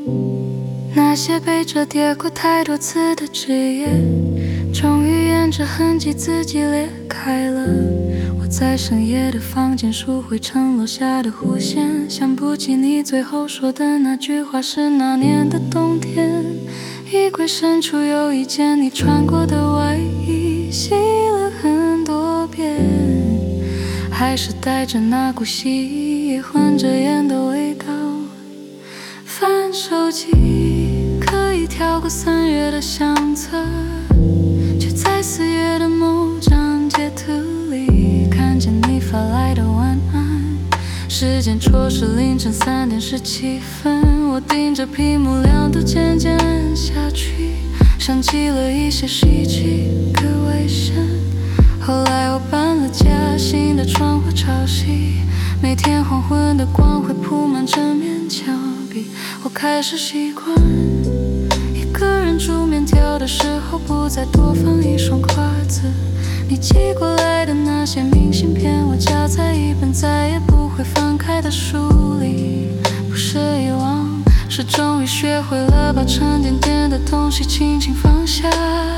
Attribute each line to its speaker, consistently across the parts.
Speaker 1: 那些被折叠过太多次的纸页，终于沿着痕迹自己裂开了。我在深夜的房间数灰尘落下的弧线，想不起你最后说的那句话是那年的冬天。衣柜深处有一件你穿过的外衣，洗了很多遍，还是带着那股洗混着烟的味道。翻手机可以跳过3月的相册，却在4月的某张截图里看见你发来的晚安。时间戳是凌晨3点17分，我盯着屏幕亮度渐渐暗下去，想起了一些希冀可危险。后来我搬了家，新的窗户朝西，每天黄昏的光会铺满整面墙壁。我开始习惯一个人煮面条的时候不再多放一双筷子。你寄过来的那些明信片，我夹在一本再也不会翻开的书里。不是遗忘，是终于学会了把沉甸甸的东西轻轻放下。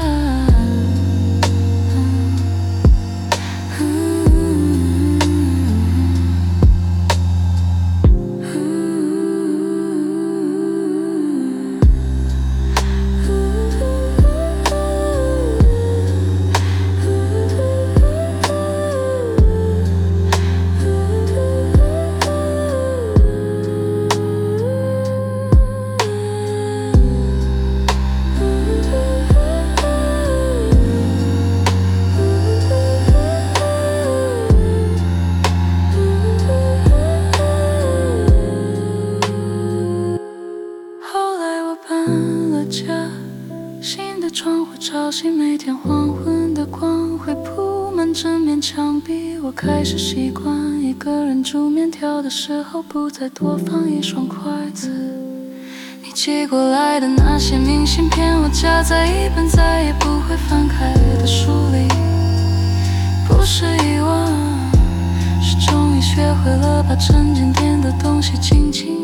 Speaker 1: 新的窗户朝西，每天黄昏的光会铺满整面墙壁。我开始习惯一个人煮面条的时候不再多放一双筷子。你寄过来的那些明信片，我夹在一本再也不会翻开的书里。不是遗忘，是终于学会了把沉甸甸的东西轻轻